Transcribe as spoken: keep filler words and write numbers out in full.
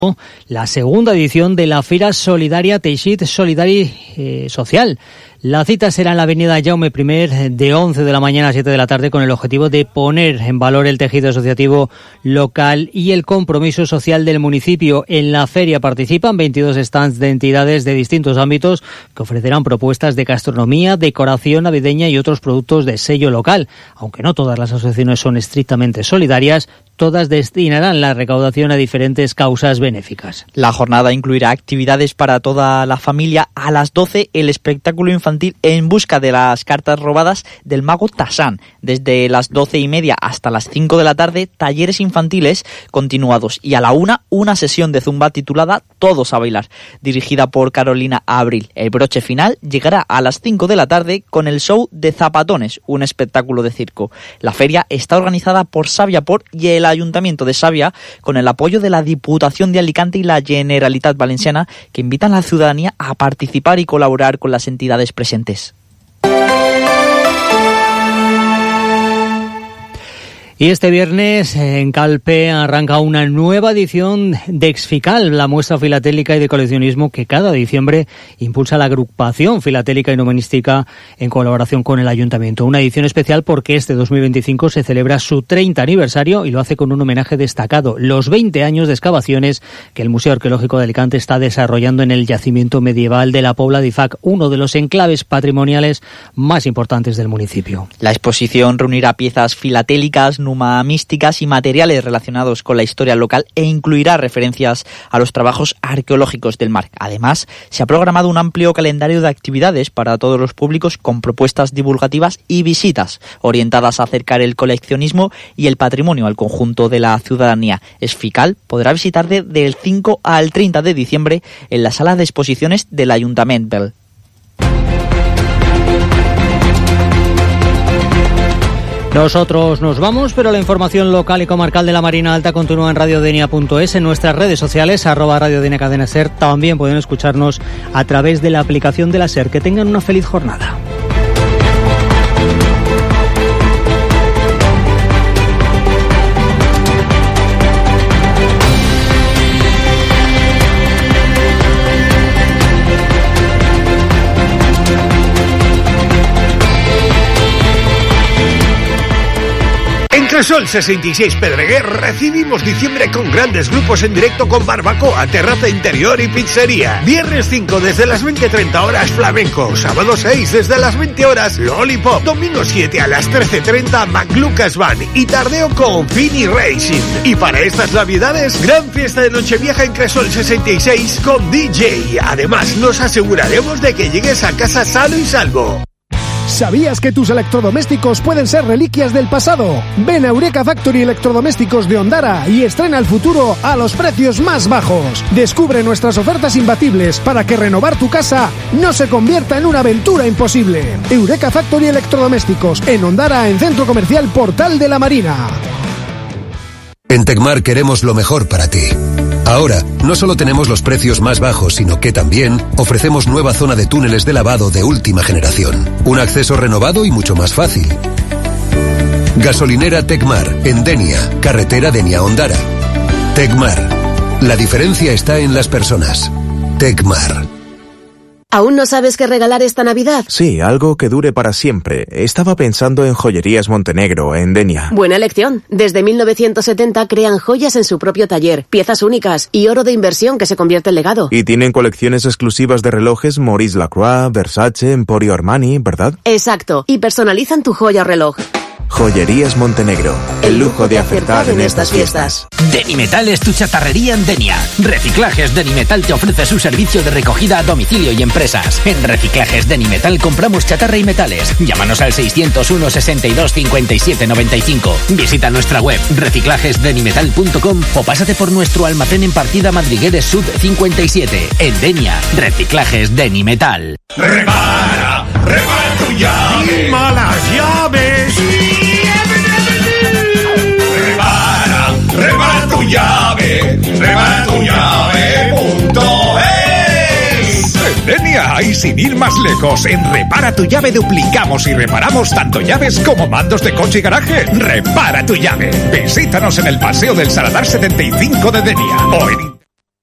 la segunda edición de la Fira Solidaria Teixit Solidari eh, Social. La cita será en la avenida Jaume I de once de la mañana a siete de la tarde con el objetivo de poner en valor el tejido asociativo local y el compromiso social del municipio. En la feria participan veintidós stands de entidades de distintos ámbitos que ofrecerán propuestas de gastronomía, decoración navideña y otros productos de sello local. Aunque no todas las asociaciones son estrictamente solidarias, todas destinarán la recaudación a diferentes causas benéficas. La jornada incluirá actividades para toda la familia. A las doce, el espectáculo infantil En busca de las cartas robadas del mago Tarzán. Desde las doce y media hasta las cinco de la tarde, talleres infantiles continuados. Y a la una, una sesión de zumba titulada Todos a bailar, dirigida por Carolina Abril. El broche final llegará a las cinco de la tarde con el show de Zapatones, un espectáculo de circo. La feria está organizada por Saviaport y el Ayuntamiento de Savia, con el apoyo de la Diputación de Alicante y la Generalitat Valenciana, que invitan a la ciudadanía a participar y colaborar con las entidades presentes. Y este viernes en Calpe arranca una nueva edición de Exfical, la muestra filatélica y de coleccionismo que cada diciembre impulsa la agrupación filatélica y numismática en colaboración con el Ayuntamiento. Una edición especial porque este dos mil veinticinco se celebra su treinta aniversario y lo hace con un homenaje destacado, los veinte años de excavaciones que el Museo Arqueológico de Alicante está desarrollando en el yacimiento medieval de la Pobla d'Ifac, uno de los enclaves patrimoniales más importantes del municipio. La exposición reunirá piezas filatélicas, místicas y materiales relacionados con la historia local e incluirá referencias a los trabajos arqueológicos del mar. Además, se ha programado un amplio calendario de actividades para todos los públicos con propuestas divulgativas y visitas orientadas a acercar el coleccionismo y el patrimonio al conjunto de la ciudadanía. Exfical podrá visitar del cinco al treinta de diciembre en la sala de exposiciones del Ayuntamiento. Nosotros nos vamos, pero la información local y comarcal de la Marina Alta continúa en radiodenia punto es, en nuestras redes sociales, arroba radiodenia cadena ser. También pueden escucharnos a través de la aplicación de la SER. Que tengan una feliz jornada. Sol sesenta y seis Pedreguer recibimos diciembre con grandes grupos en directo con barbacoa, terraza interior y pizzería. Viernes cinco desde las veinte treinta horas flamenco, sábado seis desde las veinte horas Lollipop, domingo siete a las trece treinta McLucas Band y tardeo con Fini Racing. Y para estas navidades, gran fiesta de Nochevieja en Cresol sesenta y seis con D J. Además, nos aseguraremos de que llegues a casa sano y salvo. ¿Sabías que tus electrodomésticos pueden ser reliquias del pasado? Ven a Eureka Factory Electrodomésticos de Ondara y estrena el futuro a los precios más bajos. Descubre nuestras ofertas imbatibles para que renovar tu casa no se convierta en una aventura imposible. Eureka Factory Electrodomésticos en Ondara, en Centro Comercial Portal de la Marina. En Tecmar queremos lo mejor para ti. Ahora, no solo tenemos los precios más bajos, sino que también ofrecemos nueva zona de túneles de lavado de última generación. Un acceso renovado y mucho más fácil. Gasolinera Tecmar, en Denia, carretera Denia-Ondara. Tecmar. La diferencia está en las personas. Tecmar. ¿Aún no sabes qué regalar esta Navidad? Sí, algo que dure para siempre. Estaba pensando en Joyerías Montenegro, en Denia. Buena elección. Desde mil novecientos setenta crean joyas en su propio taller, piezas únicas y oro de inversión que se convierte en legado. Y tienen colecciones exclusivas de relojes Maurice Lacroix, Versace, Emporio Armani, ¿verdad? Exacto. Y personalizan tu joya o reloj. Joyerías Montenegro, el lujo de acertar en estas fiestas. Denimetal es tu chatarrería en Denia. Reciclajes Denimetal te ofrece su servicio de recogida a domicilio y empresas. En Reciclajes Denimetal compramos chatarra y metales. Llámanos al seiscientos uno, sesenta y dos, cincuenta y siete, noventa y cinco. Visita nuestra web reciclajes denimetal punto com o pásate por nuestro almacén en Partida Madrigueres Sud cincuenta y siete. En Denia, Reciclajes Denimetal. Repara, repara tu llave. Y malas llaves. Repara, repara tu llave. Repara tu llave punto es. En Denia y sin ir más lejos, en Repara tu llave duplicamos y reparamos tanto llaves como mandos de coche y garaje. Repara tu llave. Visítanos en el Paseo del Saladar setenta y cinco de Denia o en